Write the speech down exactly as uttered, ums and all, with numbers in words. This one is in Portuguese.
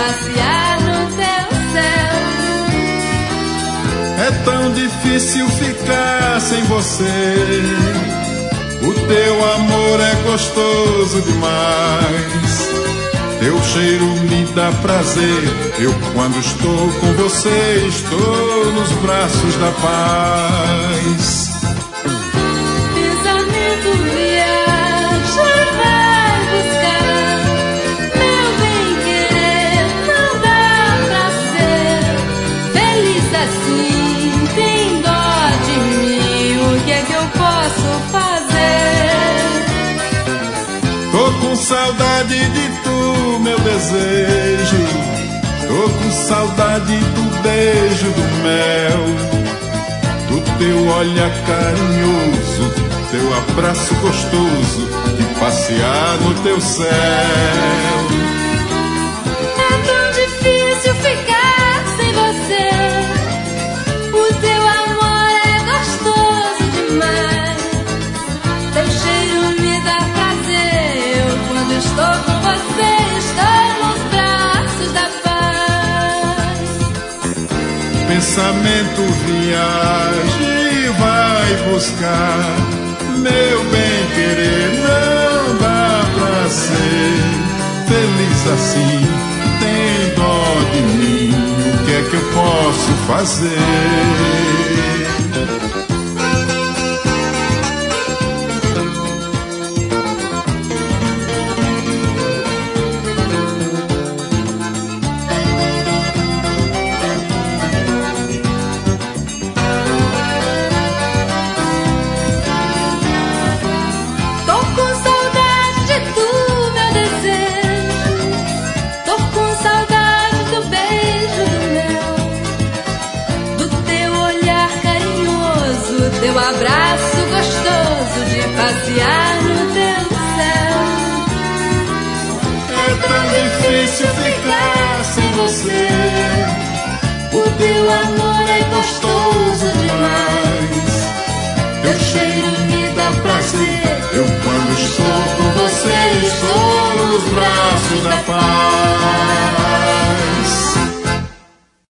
passear no teu céu. É tão difícil ficar sem você. O teu amor é gostoso demais. Teu cheiro me dá prazer. Eu, quando estou com você, estou nos braços da paz. Pensamento viaja, vai buscar. Meu bem-querer não dá pra ser feliz assim. Tem dó de mim, o que é que eu posso fazer? Tô com saudade de tu, meu desejo. Tô com saudade do beijo, do mel, do teu olhar carinhoso, teu abraço gostoso, de passear no teu céu. É tão difícil ficar sem você. O teu amor é gostoso demais. Teu cheiro me dá prazer. Eu, quando estou com você, estou nos braços da paz. Pensamento viaja e vai buscar. Meu bem-querer não dá pra ser feliz assim. Tem dó de mim, o que é que eu posso fazer? Teu abraço gostoso de passear no teu céu. É tão difícil ficar sem você.